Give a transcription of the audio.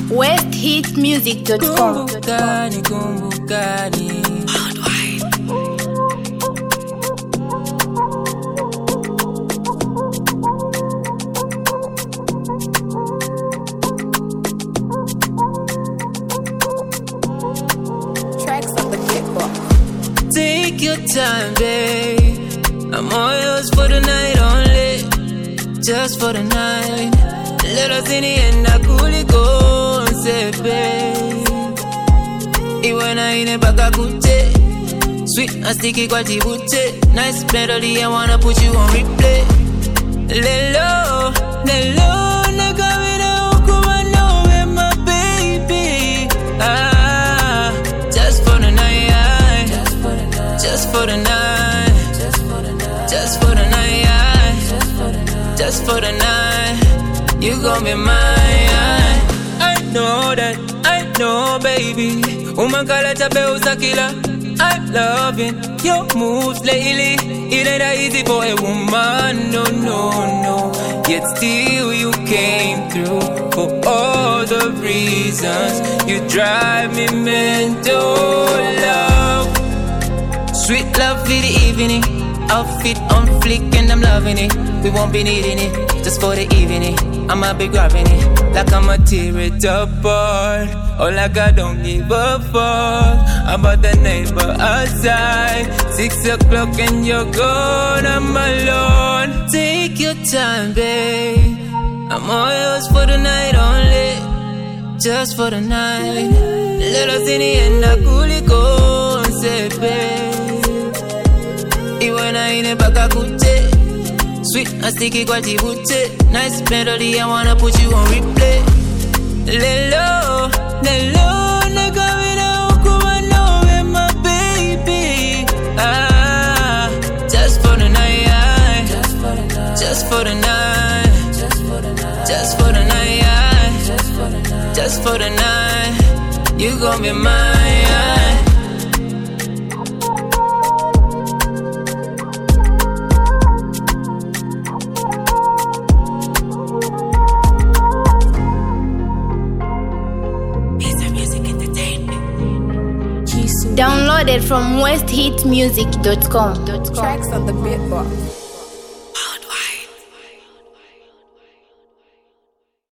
westhitmusic.com. Kumbukani. Tracks on the kickbox. Take your time, babe. I'm all yours for the night only. Just for the night. Let us in the end, I cool it go and say, babe. Iwana ine baka kute. Sweet and sticky kwa jibute. Nice melody, I wanna put you on replay. Lelo, nakamina ukuma nowe my baby. Just for the night. Just for the night. Just for the night. Just for the night. Just for the night. You gon' be mine. I know that, I know, baby. Umankala tabe usakila. I'm loving your moves lately. It ain't that easy for a woman, no. Yet still you came through for all the reasons. You drive me mental, love. Sweet love for the evening. Outfit on flick and I'm loving it. We won't be needing it just for the evening. I'ma be grabbing it like I'ma tear it apart. Or like I don't give a fuck about the neighbor outside. 6 o'clock and you're gone, I'm alone. Take your time, babe. I'm all yours for the night only. Just for the night. Let us in the end, I cool it go and say, babe. Iwana ine baka kute. Sweet and sticky kwa jibute. Nice melody, I wanna put you on replay. Lelo, nakamina ukuma nowe my baby. Just for the night. Just for the night. Just for the night. Just for the night. Just for the night. You gon' be mine. Downloaded from westhitmusic.com. Tracks on the beatbox.